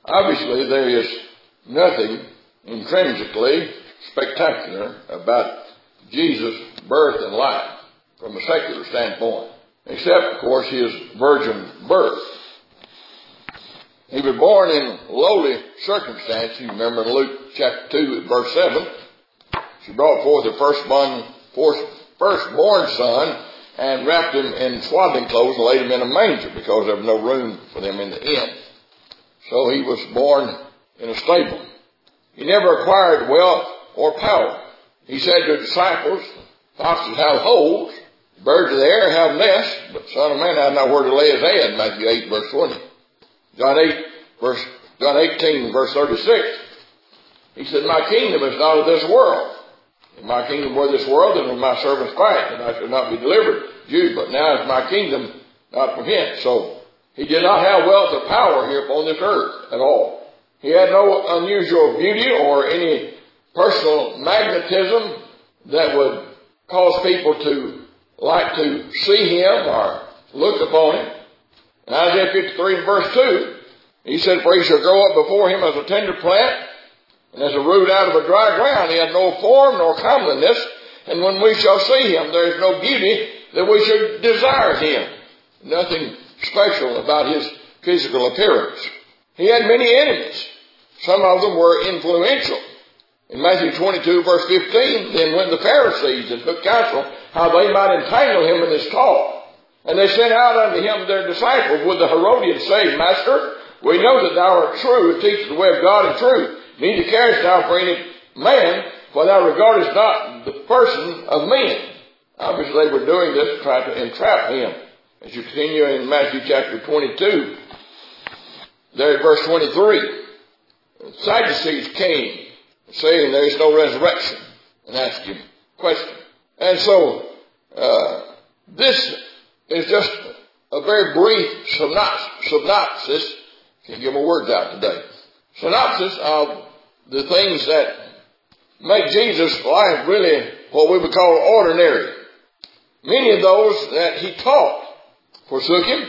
Obviously, there is nothing intrinsically spectacular about Jesus' birth and life from a secular standpoint, except, of course, his virgin birth. He was born in lowly circumstance. You remember in Luke chapter 2, verse 7, she brought forth her firstborn son and wrapped him in swaddling clothes and laid him in a manger because there was no room for them in the inn. So he was born in a stable. He never acquired wealth or power. He said to the disciples, foxes have holes, birds of the air have nests, but the Son of Man had not where to lay his head, Matthew 8, verse 20. John 18, verse 36. He said, my kingdom is not of this world. If my kingdom were this world, then would my servants fight, and I should not be delivered. Jews, but now is my kingdom not from hence. So he did not have wealth or power here upon this earth at all. He had no unusual beauty or any personal magnetism that would cause people to like to see him or look upon him. In Isaiah 53 and verse 2, he said, for he shall grow up before him as a tender plant, and as a root out of a dry ground. He had no form nor comeliness, and when we shall see him, there is no beauty that we should desire him. Nothing special about his physical appearance. He had many enemies. Some of them were influential. In Matthew 22, verse 15, then went the Pharisees and took counsel how they might entangle him in his talk. And they sent out unto him their disciples with the Herodians, saying, Master, we know that thou art true and teachest the way of God in truth. Neither carest thou for any man, for thou regardest not the person of men. Obviously, they were doing this to try to entrap him. As you continue in Matthew chapter 22, there at verse 23, the Sadducees came, saying there is no resurrection, and asked him a question. And so, this is just a very brief synopsis. Can't get my words out today. Synopsis of the things that make Jesus' life really what we would call ordinary. Many of those that he taught forsook him.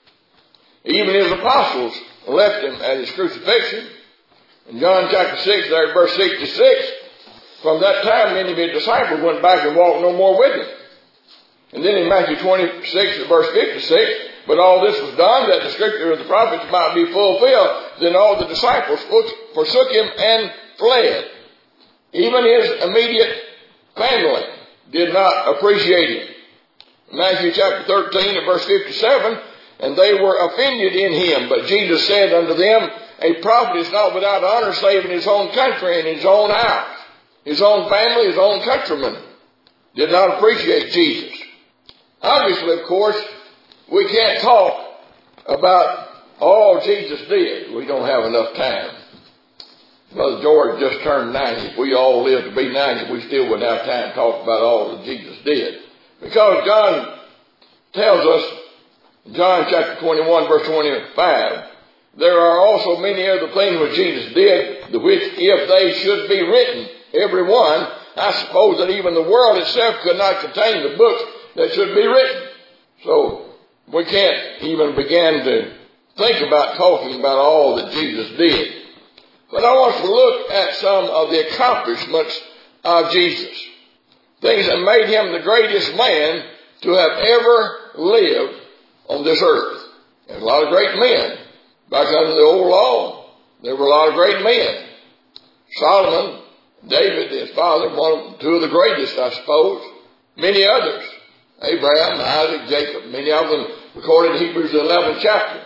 Even his apostles left him at his crucifixion. In John chapter 6, there at verse 66, from that time many of his disciples went back and walked no more with him. And then in Matthew 26, verse 56, but all this was done that the scripture of the prophets might be fulfilled. Then all the disciples forsook him and fled. Even his immediate family did not appreciate him. Matthew chapter 13 and verse 57, and they were offended in him. But Jesus said unto them, a prophet is not without honor save in his own country and his own house. His own family, his own countrymen did not appreciate Jesus. Obviously, of course, we can't talk about all Jesus did. We don't have enough time. Brother George just turned 90. If we all lived to be 90, we still wouldn't have time to talk about all that Jesus did. Because John tells us, John chapter 21, verse 25, there are also many other things which Jesus did, which if they should be written, every one, I suppose that even the world itself could not contain the books that should be written. So, we can't even begin to think about talking about all that Jesus did. But I want to look at some of the accomplishments of Jesus. Things that made him the greatest man to have ever lived on this earth. There's a lot of great men. Back under the old law, there were a lot of great men. Solomon, David, his father, two of the greatest, I suppose. Many others. Abraham, Isaac, Jacob, many of them recorded in Hebrews 11th chapter,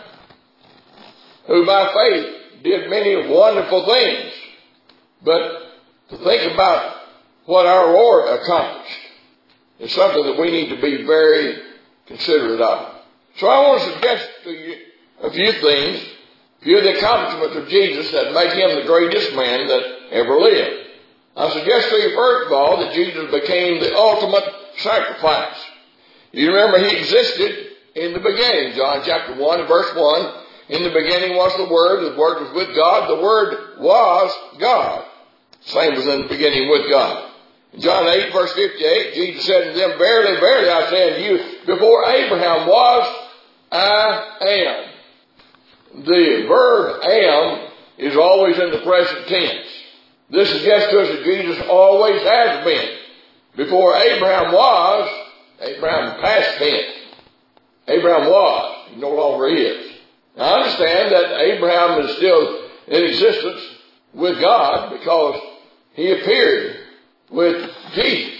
who by faith did many wonderful things. But to think about what our Lord accomplished is something that we need to be very considerate of. So I want to suggest to you a few things, a few of the accomplishments of Jesus that make him the greatest man that ever lived. I suggest to you, first of all, that Jesus became the ultimate sacrifice. You remember he existed in the beginning. John chapter 1 verse 1. In the beginning was the Word was with God, the Word was God. Same was in the beginning with God. In John 8 verse 58, Jesus said to them, verily, verily, I say unto you, before Abraham was, I am. The verb am always in the present tense. This suggests to us that Jesus always has been. Before Abraham was, Abraham past tense. Abraham was. He no longer is. Now I understand that Abraham is still in existence with God because he appeared with Jesus.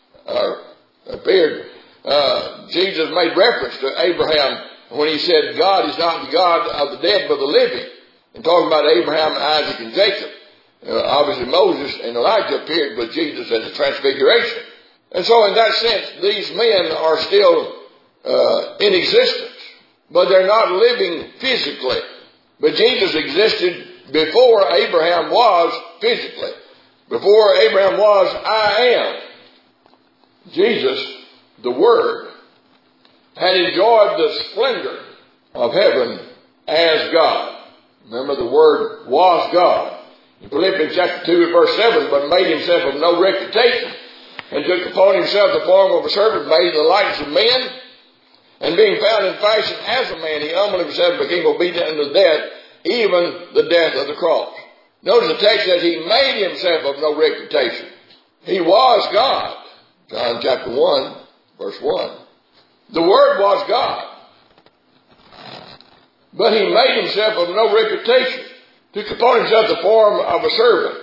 Jesus made reference to Abraham when he said God is not the God of the dead but the living. And talking about Abraham, Isaac, and Jacob. Obviously Moses and Elijah appeared with Jesus at the transfiguration. And so in that sense, these men are still in existence. But they're not living physically. But Jesus existed before Abraham was physically. Before Abraham was, I am. Jesus, the Word, had enjoyed the splendor of heaven as God. Remember, the Word was God. In Philippians chapter 2 verse 7, but made himself of no reputation, and took upon himself the form of a servant, made in the likeness of men, and being found in fashion as a man, he humbled himself and became obedient unto death, even the death of the cross. Notice the text says he made himself of no reputation. He was God. John chapter 1, verse 1. The Word was God. But he made himself of no reputation. Took upon himself the form of a servant.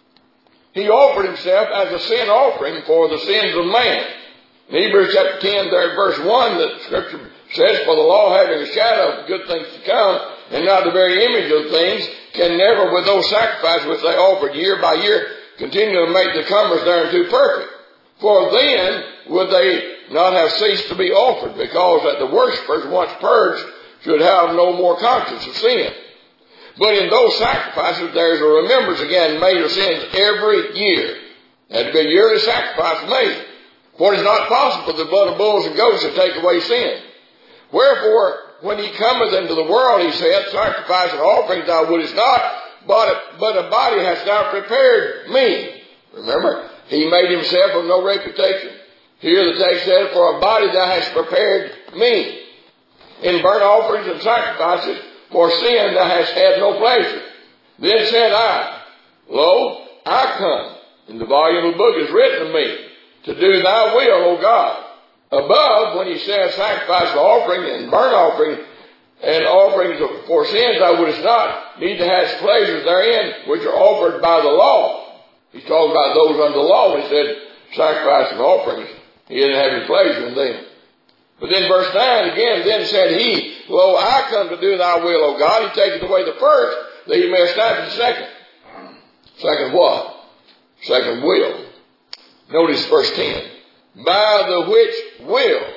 He offered himself as a sin offering for the sins of man. In Hebrews chapter 10, there verse 1, the scripture says, for the law having a shadow of good things to come, and not the very image of things, can never with those sacrifices which they offered year by year continue to make the comers thereunto perfect. For then would they not have ceased to be offered, because that the worshippers, once purged, should have no more conscience of sin. But in those sacrifices there is a remembrance again made of sins every year. There had to be a yearly sacrifice made. For it is not possible for the blood of bulls and goats to take away sin. Wherefore, when he cometh into the world, he said, sacrifice and offerings thou wouldest not, but a body hast thou prepared me. Remember, he made himself of no reputation. Here the text said, for a body thou hast prepared me. In burnt offerings and sacrifices, for sin thou hast had no pleasure. Then said I, lo, I come. In the volume of the book is written of me, to do thy will, O God. Above, when he says sacrifice and offering and burnt offering and offerings for sins thou wouldest not, neither hast pleasures therein which are offered by the law. He's talking about those under the law when he said sacrifice and offerings. He didn't have any pleasure in them. But then verse 9 again, then said he, lo, I come to do thy will, O God. He taketh away the first, that he may establish the second. Second what? Second will. Notice verse 10. By the which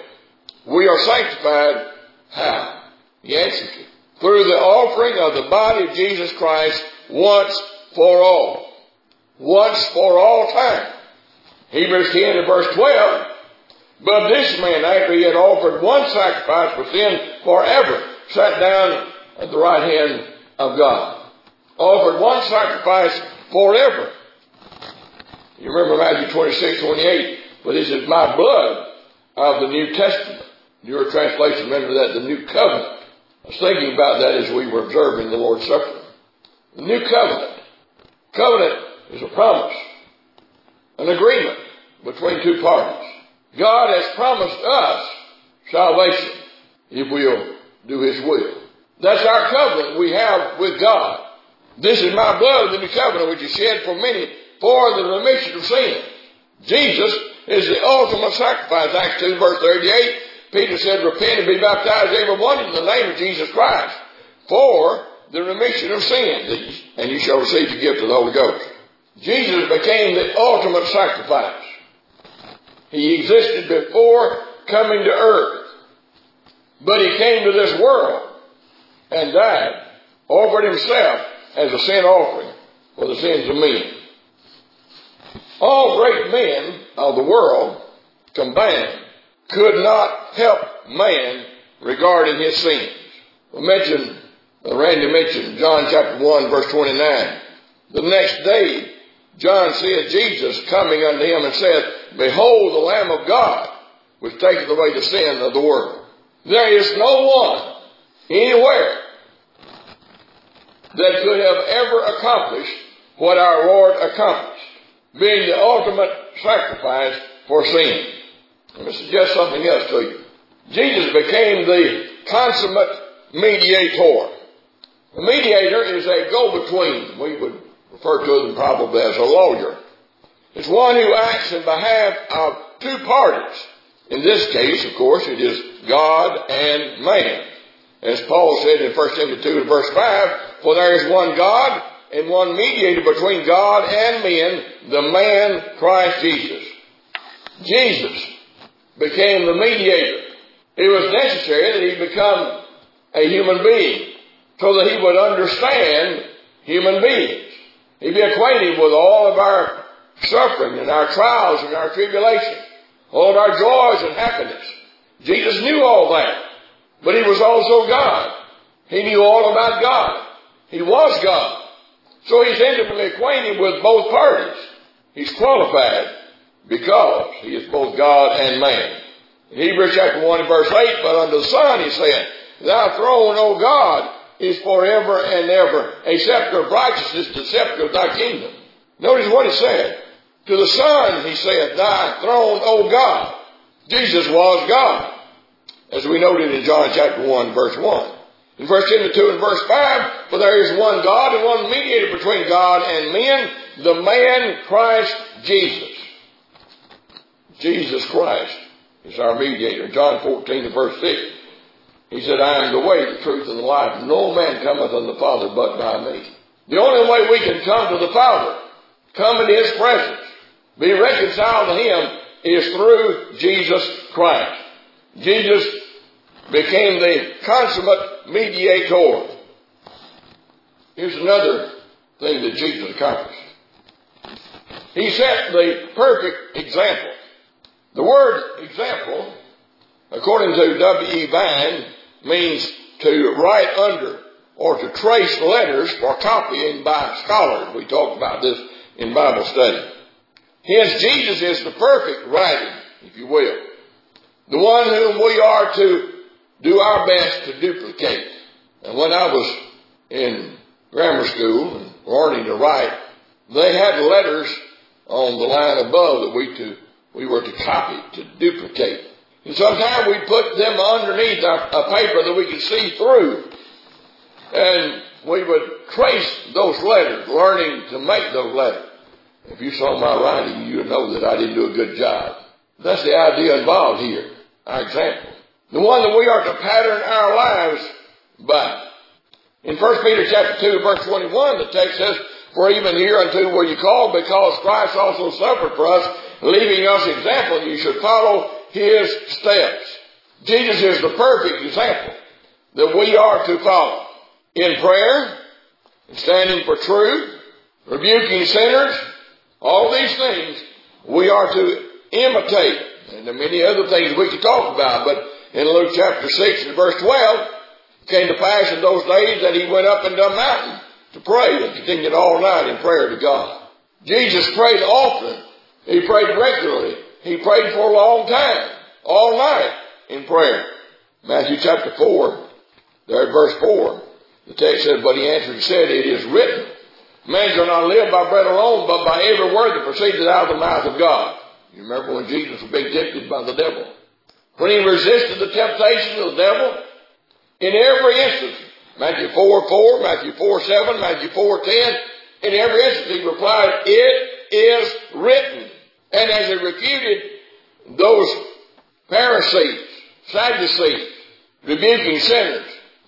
will we are sanctified. How? He answers it. Through the offering of the body of Jesus Christ once for all. Once for all time. Hebrews 10 and verse 12. But this man, after he had offered one sacrifice for sin forever, sat down at the right hand of God. Offered one sacrifice forever. You remember Matthew 26:28. But this is my blood of the New Testament. Your translation rendered that the New Covenant. I was thinking about that as we were observing the Lord's Supper. The New Covenant. Covenant is a promise. An agreement between two parties. God has promised us salvation if we'll do His will. That's our covenant we have with God. This is my blood of the New Covenant, which is shed for many for the remission of sin. Jesus is the ultimate sacrifice. Acts 2 verse 38, Peter said, repent and be baptized every one in the name of Jesus Christ for the remission of sin, and you shall receive the gift of the Holy Ghost. Jesus became the ultimate sacrifice. He existed before coming to earth. But he came to this world and died, offered himself as a sin offering for the sins of men. All great men of the world combined could not help man regarding his sins. Randy mentioned John chapter 1 verse 29. The next day, John seeth Jesus coming unto him and said, behold the Lamb of God, which taketh away the sin of the world. There is no one anywhere that could have ever accomplished what our Lord accomplished, being the ultimate sacrifice for sin. Let me suggest something else to you. Jesus became the consummate mediator. A mediator is a go-between. We would refer to them probably as a lawyer. It's one who acts in behalf of two parties. In this case, of course, it is God and man. As Paul said in 1 Timothy 2 and verse 5, for there is one God and one mediator between God and men, the man Christ Jesus. Jesus became the mediator. It was necessary that he become a human being so that he would understand human beings. He'd be acquainted with all of our suffering and our trials and our tribulations, all of our joys and happiness. Jesus knew all that, but he was also God. He knew all about God. He was God. So he's intimately acquainted with both parties. He's qualified because he is both God and man. In Hebrews chapter 1 and verse 8, but unto the Son he said, thy throne, O God, is forever and ever. A scepter of righteousness, the scepter of thy kingdom. Notice what he said. To the Son he said, thy throne, O God. Jesus was God, as we noted in John chapter 1 verse 1. In 1 Timothy 2 and verse 5, for there is one God and one mediator between God and men, the man Christ Jesus. Jesus Christ is our mediator. John 14 and verse 6, he said, I am the way, the truth, and the life. No man cometh unto the Father but by me. The only way we can come to the Father, come into his presence, be reconciled to him, is through Jesus Christ. Jesus became the consummate mediator. Here's another thing that Jesus accomplished. He set the perfect example. The word example, according to W.E. Vine, means to write under or to trace letters for copying by scholars. We talked about this in Bible study. Hence, Jesus is the perfect writing, if you will. The one whom we are to do our best to duplicate. And when I was in grammar school and learning to write, they had letters on the line above that we were to copy, to duplicate. And sometimes we put them underneath a paper that we could see through. And we would trace those letters, learning to make those letters. If you saw my writing, you would know that I didn't do a good job. That's the idea involved here, our example. The one that we are to pattern our lives by. In 1 Peter chapter 2, verse 21, the text says, for even hereunto were you called, because Christ also suffered for us, leaving us example, you should follow his steps. Jesus is the perfect example that we are to follow. In prayer, standing for truth, rebuking sinners, all these things we are to imitate. And there are many other things we could talk about, but in Luke chapter 6 and verse 12, it came to pass in those days that he went up into a mountain to pray and continued all night in prayer to God. Jesus prayed often. He prayed regularly. He prayed for a long time, all night in prayer. Matthew chapter 4, there at verse 4, the text says, but he answered and said, it is written, man shall not live by bread alone, but by every word that proceedeth out of the mouth of God. You remember when Jesus was being tempted by the devil? When he resisted the temptation of the devil, in every instance, Matthew 4:4, Matthew 4:7, Matthew 4:10, in every instance he replied, it is written. And as he refuted those Pharisees, Sadducees, rebuking sinners,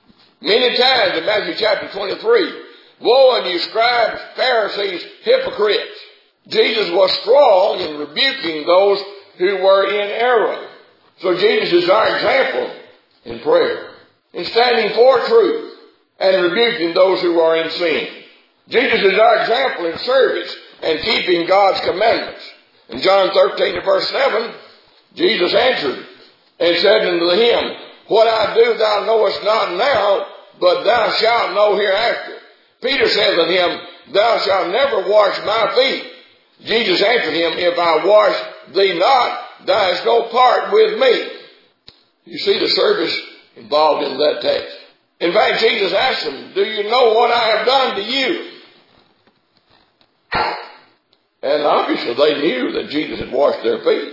many times in Matthew chapter 23, woe unto you scribes, Pharisees, hypocrites. Jesus was strong in rebuking those who were in error. So Jesus is our example in prayer, in standing for truth and rebuking those who are in sin. Jesus is our example in service and keeping God's commandments. In John 13 and verse 7, Jesus answered and said unto him, what I do thou knowest not now, but thou shalt know hereafter. Peter said unto him, thou shalt never wash my feet. Jesus answered him, if I wash thee not, thou hast no part with me. You see the service involved in that text. In fact, Jesus asked them, do you know what I have done to you? And obviously they knew that Jesus had washed their feet.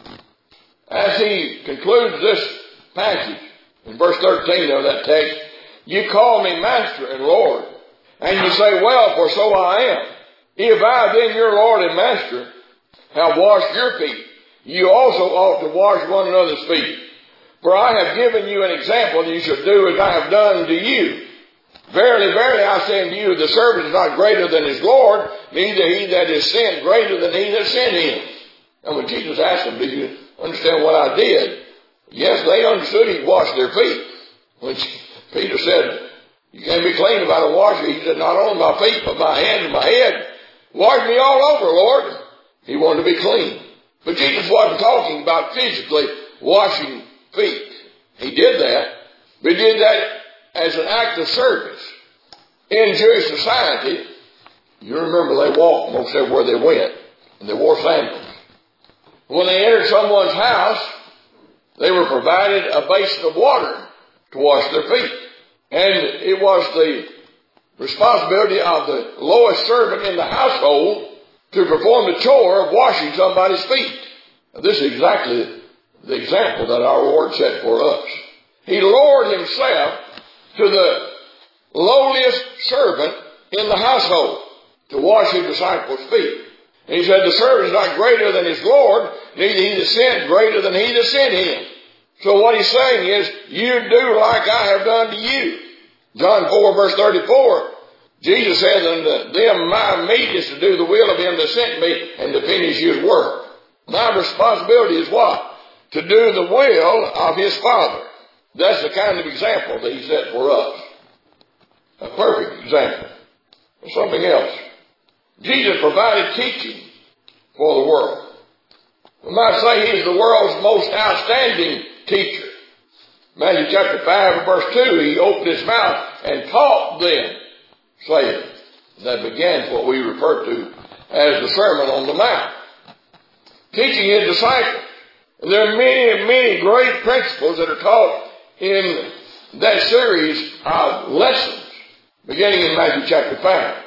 As he concludes this passage, in verse 13 of that text, you call me Master and Lord, and you say, well, for so I am. If I, then your Lord and Master, have washed your feet, you also ought to wash one another's feet. For I have given you an example that you should do as I have done to you. Verily, verily, I say unto you, the servant is not greater than his Lord, neither he that is sent greater than he that sent him. And when Jesus asked them, do you understand what I did? Yes, they understood he washed their feet. When Peter said, you can't be clean without a washing, he said, not only my feet, but my hands and my head. Wash me all over, Lord. He wanted to be clean. But Jesus wasn't talking about physically washing feet. He did that, but he did that as an act of service. In Jewish society, you remember they walked most everywhere they went, and they wore sandals. When they entered someone's house, they were provided a basin of water to wash their feet. And it was the responsibility of the lowest servant in the household to perform the chore of washing somebody's feet. Now, this is exactly the example that our Lord set for us. He lowered himself to the lowliest servant in the household to wash his disciples' feet. And he said, the servant is not greater than his Lord, neither he that sent greater than he that sent him. So what he's saying is, you do like I have done to you. John 4 verse 34, Jesus says unto them, my meat is to do the will of him that sent me and to finish his work. My responsibility is what? To do the will of his Father. That's the kind of example that he set for us. A perfect example of something else. Jesus provided teaching for the world. We might say he's the world's most outstanding teacher. Matthew chapter 5 verse 2, he opened his mouth and taught them, saying, that began what we refer to as the Sermon on the Mount. Teaching his disciples. There are many, many great principles that are taught in that series of lessons, beginning in Matthew chapter 5.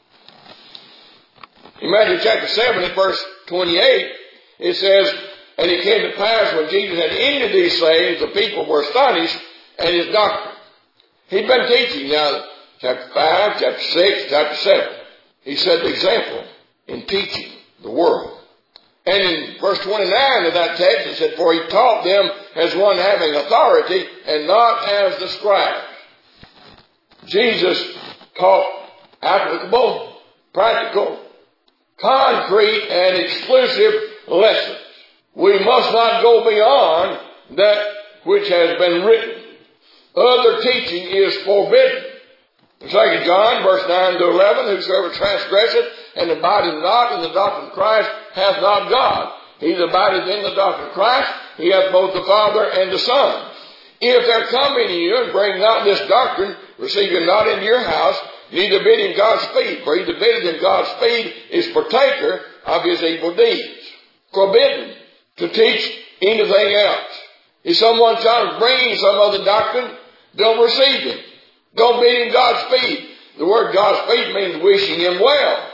In Matthew chapter 7 at verse 28, it says, and it came to pass when Jesus had ended these sayings, the people were astonished at his doctrine. He'd been teaching now, chapter 5, chapter 6, chapter 7. He set the example in teaching the world. And in verse 29 of that text, it said, for he taught them as one having authority and not as the scribes. Jesus taught applicable, practical, concrete, and exclusive lessons. We must not go beyond that which has been written. Other teaching is forbidden. In 2 John, verse 9 to 11, whosoever transgresseth and abideth not in the doctrine of Christ hath not God. He that abideth in the doctrine of Christ, he hath both the Father and the Son. If there come into you and bring not this doctrine, receive him not into your house, neither bid him Godspeed. For he that biddeth him Godspeed is partaker of his evil deeds. Forbidden to teach anything else. If someone tries to bring in some other doctrine, don't receive him. Don't bid him Godspeed. The word Godspeed means wishing him well.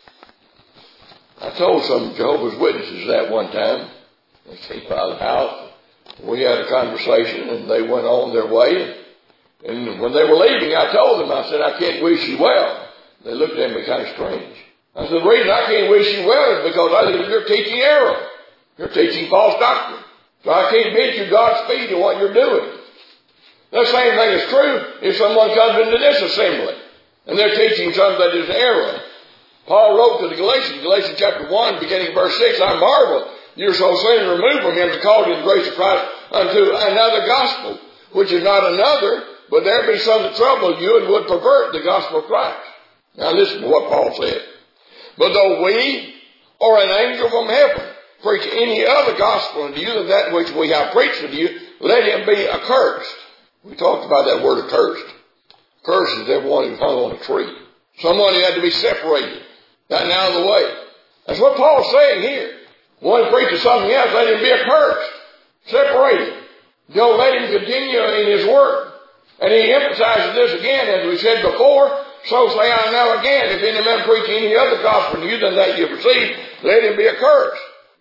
I told some Jehovah's Witnesses that one time. They came by the house. We had a conversation and they went on their way. And when they were leaving, I told them, I said, I can't wish you well. They looked at me kind of strange. I said, the reason I can't wish you well is because I think you're teaching error. You're teaching false doctrine. So I can't bid you Godspeed in what you're doing. The same thing is true if someone comes into this assembly and they're teaching something that is error. Paul wrote to the Galatians chapter 1, beginning verse 6, I marvel you're so soon removed from him to call you in the grace of Christ unto another gospel, which is not another, but there be some that trouble you and would pervert the gospel of Christ. Now listen to what Paul said. But though we or an angel from heaven preach any other gospel unto you than that which we have preached unto you, let him be accursed. We talked about that word accursed. Cursed is everyone who hung on a tree. Someone who had to be separated, gotten out of the way. That's what Paul's saying here. One preaches something else, let him be accursed. Separated. Don't let him continue in his work. And he emphasizes this again, as we said before, so say I now again, if any man preach any other gospel to you than that you have received, let him be accursed.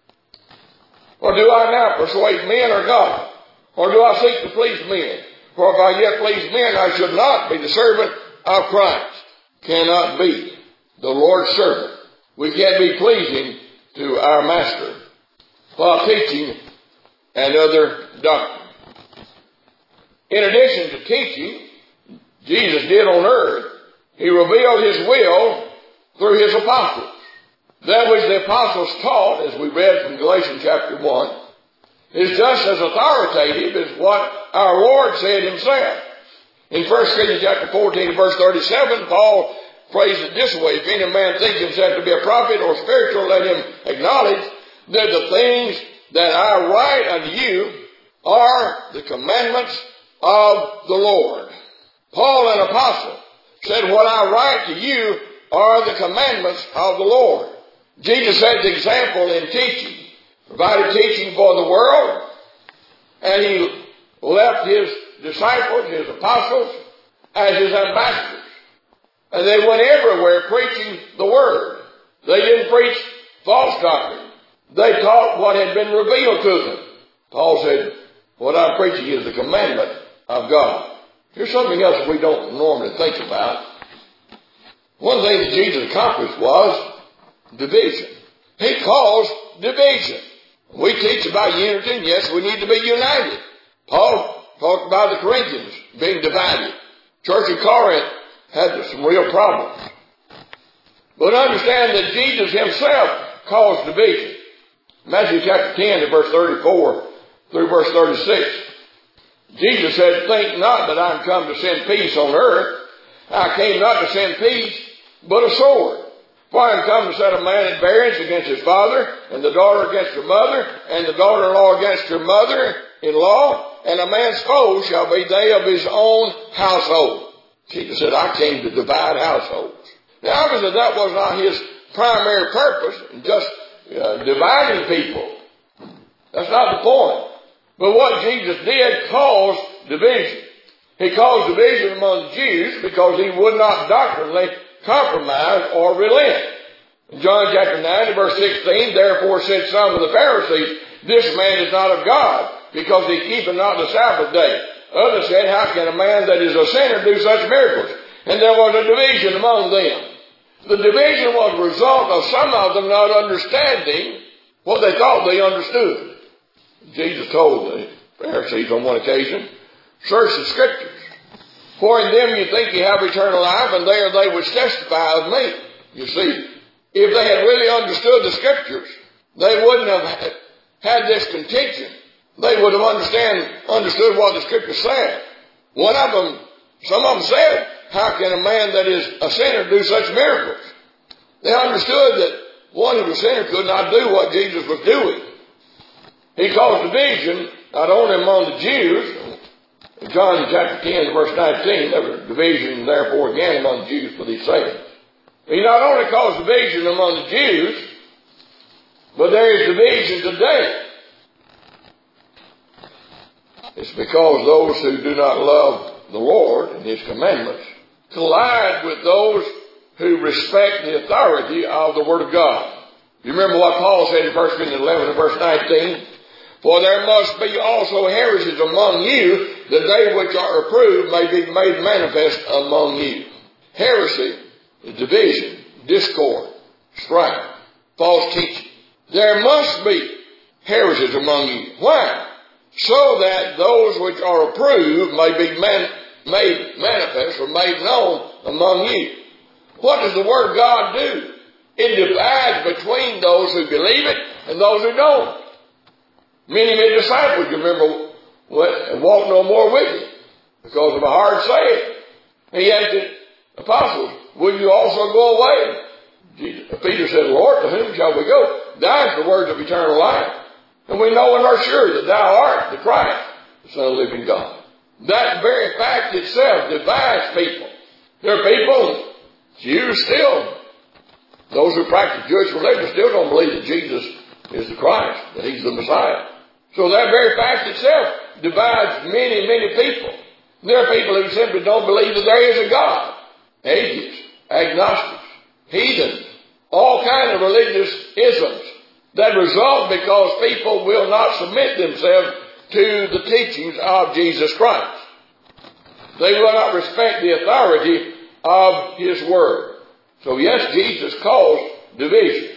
Or do I now persuade men or God? Or do I seek to please men? For if I yet please men, I should not be the servant of Christ. Cannot be the Lord's servant. We can't be pleasing to our master while teaching another doctrine. In addition to teaching, Jesus did on earth, he revealed his will through his apostles. That which the apostles taught, as we read from Galatians chapter 1, is just as authoritative as what our Lord said himself. In 1 Corinthians chapter 14, verse 37, Paul phrased it this way: if any man think himself to be a prophet or spiritual, let him acknowledge that the things that I write unto you are the commandments of the Lord. Paul, an apostle, said, what I write to you are the commandments of the Lord. Jesus set the example in teaching, provided teaching for the world, and he left his disciples, his apostles, as his ambassadors. And they went everywhere preaching the word. They didn't preach false doctrine. They taught what had been revealed to them. Paul said, what I'm preaching is the commandment of God. Here's something else we don't normally think about. One thing that Jesus accomplished was division. He caused division. We teach about unity, and yes, we need to be united. Paul talked about the Corinthians being divided. Church of Corinth had some real problems. But understand that Jesus himself caused division. Matthew chapter 10 verse 34 through verse 36. Jesus said, think not that I am come to send peace on earth. I came not to send peace, but a sword. For I am come to set a man at variance against his father, and the daughter against her mother, and the daughter-in-law against her mother-in-law, and a man's foes shall be they of his own household. Jesus said, I came to divide households. Now, obviously, that was not his primary purpose, just dividing people. That's not the point. But what Jesus did caused division. He caused division among the Jews because he would not doctrinally compromise or relent. In John chapter 9 verse 16, therefore said some of the Pharisees, this man is not of God, because he keepeth not the Sabbath day. Others said, how can a man that is a sinner do such miracles? And there was a division among them. The division was a result of some of them not understanding what they thought they understood. Jesus told the Pharisees on one occasion, search the Scriptures, for in them you think you have eternal life, and there they which testify of me. You see, if they had really understood the Scriptures, they wouldn't have had this contention. They would have understood what the Scripture said. Some of them said, how can a man that is a sinner do such miracles? They understood that one who was a sinner could not do what Jesus was doing. He caused division not only among the Jews. In John chapter 10 verse 19, there was division therefore again among the Jews for these sayings. He not only caused division among the Jews, but there is division today. It's because those who do not love the Lord and His commandments collide with those who respect the authority of the Word of God. You remember what Paul said in 1 Corinthians 11 and verse 19? For there must be also heresies among you, that they which are approved may be made manifest among you. Heresy is division, discord, strife, false teaching. There must be heresies among you. Why? So that those which are approved may be made manifest or made known among you. What does the Word of God do? It divides between those who believe it and those who don't. Many of his disciples, you remember, walked no more with him because of a hard saying. He asked the apostles, will you also go away? Peter said, Lord, to whom shall we go? Thou hast the words of eternal life. And we know and are sure that thou art the Christ, the Son of the living God. That very fact itself divides people. There are people, Jews still, those who practice Jewish religion still don't believe that Jesus is the Christ, that He's the Messiah. So that very fact itself divides many, many people. There are people who simply don't believe that there is a God. Atheists, agnostics, heathens, all kinds of religious isms that result because people will not submit themselves to the teachings of Jesus Christ. They will not respect the authority of His Word. So yes, Jesus caused division.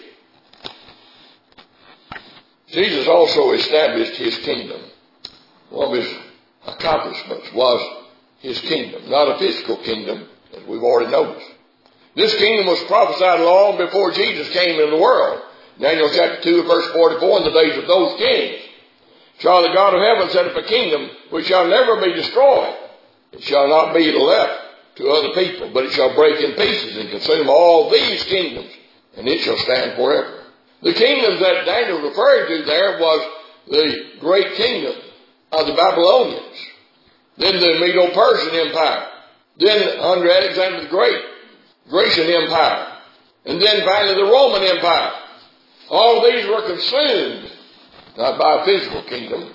Jesus also established His kingdom. One of His accomplishments was His kingdom, not a physical kingdom, as we've already noticed. This kingdom was prophesied long before Jesus came into the world. Daniel chapter 2, verse 44, in the days of those kings shall the God of heaven set up a kingdom which shall never be destroyed. It shall not be left to other people, but it shall break in pieces and consume all these kingdoms, and it shall stand forever. The kingdom that Daniel referred to there was the great kingdom of the Babylonians, then the Medo-Persian Empire, then under Alexander the Great, Grecian Empire, and then finally the Roman Empire. All of these were consumed, not by a physical kingdom,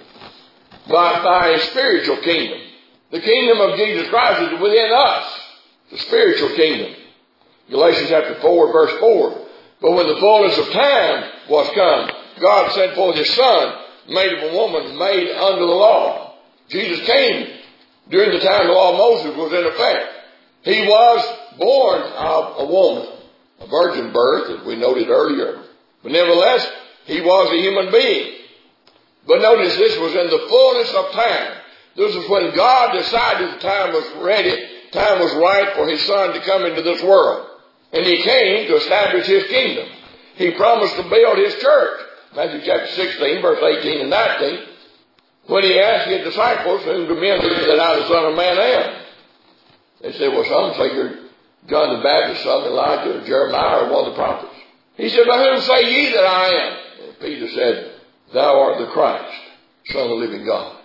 but by a spiritual kingdom. The kingdom of Jesus Christ is within us, the spiritual kingdom. Galatians chapter 4, verse 4. But when the fullness of time was come, God sent forth His Son, made of a woman, made under the law. Jesus came during the time the law of Moses was in effect. He was born of a woman, a virgin birth, as we noted earlier. But nevertheless, He was a human being. But notice this was in the fullness of time. This is when God decided the time was ready, time was right for His Son to come into this world. And He came to establish His kingdom. He promised to build His church. Matthew chapter 16, verse 18 and 19. When He asked His disciples, whom do men believe that I, the Son of Man, am? They said, well, some say you're John the Baptist, some Elijah, or Jeremiah, or one of the prophets. He said, but whom say ye that I am? And Peter said, thou art the Christ, Son of the living God.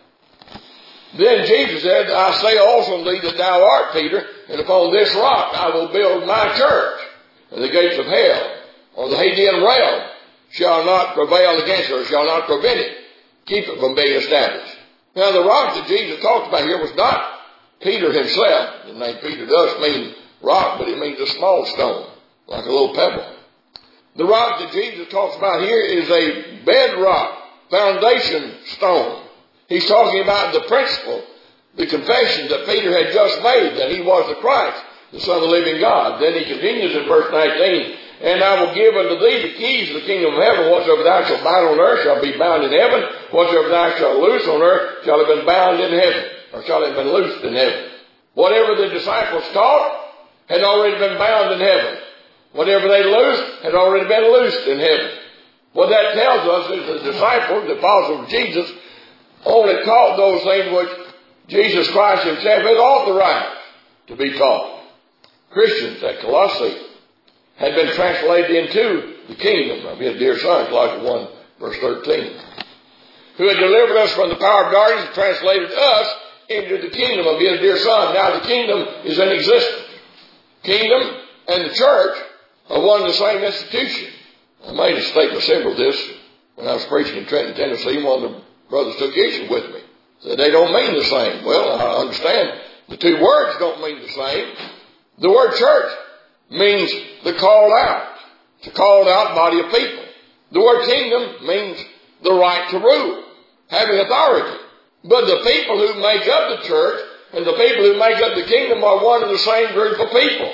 Then Jesus said, I say also unto thee that thou art Peter, and upon this rock I will build my church, and the gates of hell, or the Hadean realm, shall not prevail against it, or shall not prevent it, keep it from being established. Now the rock that Jesus talked about here was not Peter himself. The name Peter does mean rock, but it means a small stone, like a little pebble. The rock that Jesus talks about here is a bedrock, foundation stone. He's talking about the principle, the confession that Peter had just made, that he was the Christ, the Son of the living God. Then he continues in verse 19, and I will give unto thee the keys of the kingdom of heaven. Whatsoever thou shalt bind on earth shall be bound in heaven. Whatsoever thou shalt loose on earth shall have been bound in heaven, or shall have been loosed in heaven. Whatever the disciples taught had already been bound in heaven. Whatever they loosed had already been loosed in heaven. What that tells us is the disciples, the apostles of Jesus, only taught those things which Jesus Christ Himself had authorized to be taught. Christians at Colossae had been translated into the kingdom of His dear Son, Colossians 1, verse 13, who had delivered us from the power of darkness and translated us into the kingdom of His dear Son. Now the kingdom is in existence. Kingdom and the church are one and the same institution. I made a statement similar to this when I was preaching in Trenton, Tennessee. One of the brothers took issue with me. Said they don't mean the same. Well, I understand the two words don't mean the same. The word church means the called out. It's a called out body of people. The word kingdom means the right to rule, having authority. But the people who make up the church and the people who make up the kingdom are one and the same group of people.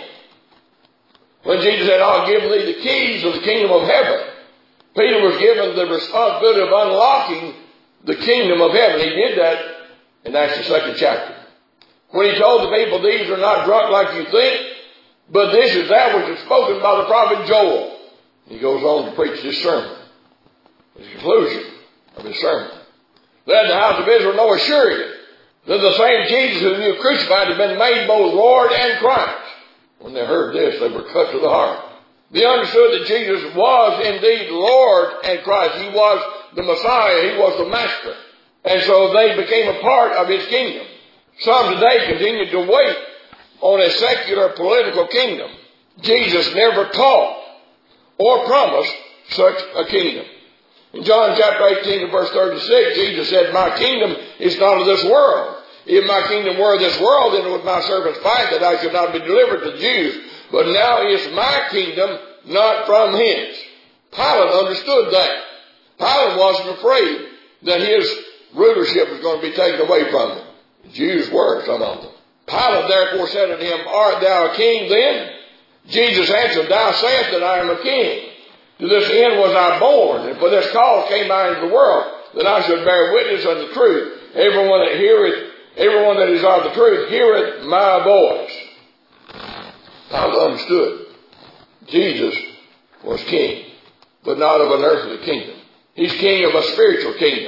When Jesus said, I'll give thee the keys of the kingdom of heaven, Peter was given the responsibility of unlocking the kingdom of heaven. He did that in Acts the 2nd chapter. When he told the people, these are not drunk like you think, but this is that which is spoken by the prophet Joel. He goes on to preach this sermon, his conclusion of his sermon. Let the house of Israel know assuredly that the same Jesus whom you crucified had been made both Lord and Christ. When they heard this, they were cut to the heart. They understood that Jesus was indeed Lord and Christ. He was the Messiah. He was the Master. And so they became a part of His kingdom. Some today continue to wait on a secular political kingdom. Jesus never taught or promised such a kingdom. In John chapter 18 and verse 36, Jesus said, my kingdom is not of this world. if my kingdom were this world, then would my servants fight that I should not be delivered to the Jews. But now is my kingdom not from his. Pilate understood that. Pilate wasn't afraid that his rulership was going to be taken away from him. The Jews were, some of them. Pilate therefore said unto him, Art thou a king then? Jesus answered, Thou sayest that I am a king. To this end was I born, and for this cause came I into the world, that I should bear witness unto the truth. Everyone that is of the truth, heareth my voice. Pilate understood Jesus was king, but not of an earthly kingdom. He's king of a spiritual kingdom.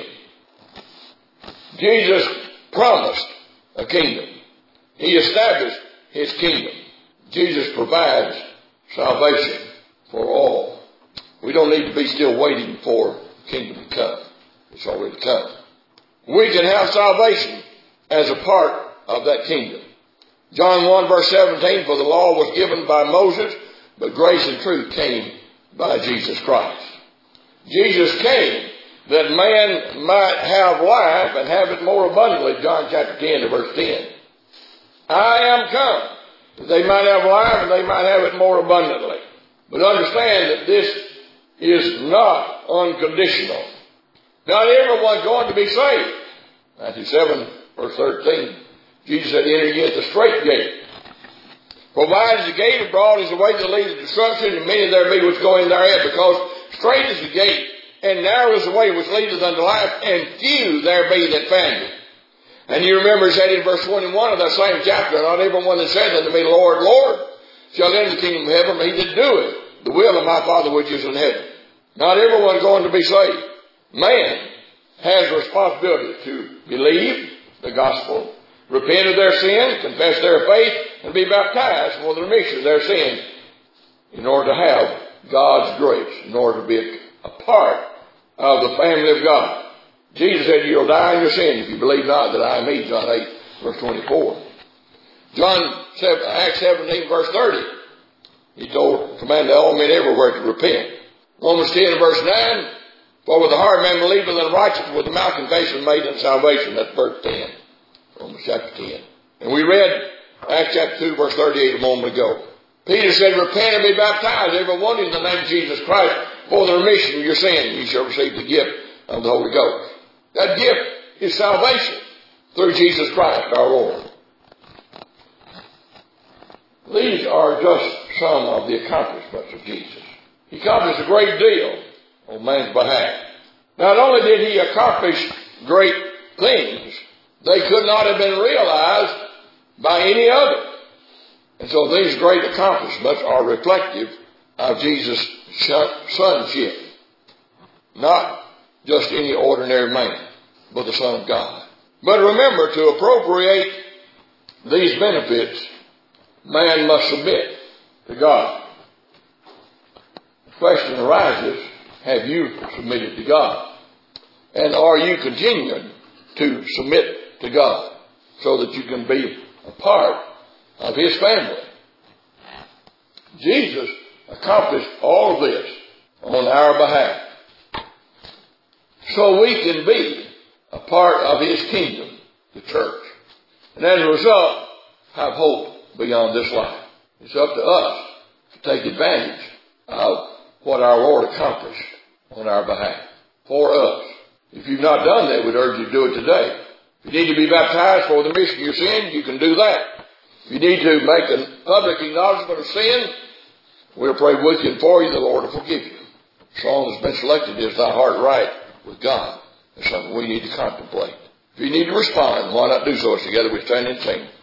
Jesus promised a kingdom. He established his kingdom. Jesus provides salvation for all. We don't need to be still waiting for the kingdom to come. It's already come. We can have salvation as a part of that kingdom. John 1 verse 17, For the law was given by Moses, but grace and truth came by Jesus Christ. Jesus came that man might have life and have it more abundantly. John chapter 10 to verse 10. I am come that they might have life and they might have it more abundantly. But understand that this is not unconditional. Not everyone's going to be saved. Matthew 7 verse 13. Jesus said, Enter ye at the straight gate. For wide is the gate, and broad is the way that leads to destruction, and many there be which go in thereat, because straight is the gate, and narrow is the way which leadeth unto life, and few there be that find it. And you remember, he said in verse 21 of that same chapter, Not everyone that saith unto me, Lord, Lord, shall enter the kingdom of heaven, but he that doeth the will of my Father which is in heaven. Not everyone going to be saved. Man has a responsibility to believe the gospel, repent of their sin, confess their faith, and be baptized for the remission of their sin in order to have God's grace, in order to be a part of the family of God. Jesus said, You'll die in your sin if you believe not that I am he, John 8, verse 24. Acts 17, verse 30. He commanded all men everywhere to repent. Romans 10, verse 9. For with the heart man believeth unto righteousness, with the mouth confession made unto salvation. That's verse 10. Romans chapter 10. And we read Acts chapter 2, verse 38 a moment ago. Peter said, Repent and be baptized, every one in the name of Jesus Christ, for the remission of your sins. You shall receive the gift of the Holy Ghost. That gift is salvation through Jesus Christ our Lord. These are just some of the accomplishments of Jesus. He accomplished a great deal on man's behalf. Not only did he accomplish great things, they could not have been realized by any other. And so these great accomplishments are reflective of Jesus' sonship. Not just any ordinary man, but the Son of God. But remember, to appropriate these benefits, man must submit to God. The question arises, have you submitted to God? And are you continuing to submit to God so that you can be a part of his family? Jesus accomplished all of this on our behalf so we can be a part of his kingdom, the church. And as a result, have hope beyond this life. It's up to us to take advantage of what our Lord accomplished on our behalf for us. If you've not done that, we'd urge you to do it today. If you need to be baptized for the remission of your sin, you can do that. If you need to make a public acknowledgement of sin, we'll pray with you and for you. The Lord will forgive you. The song that's been selected is Thy Heart Right with God. It's something we need to contemplate. If you need to respond, why not do so as together we stand and sing.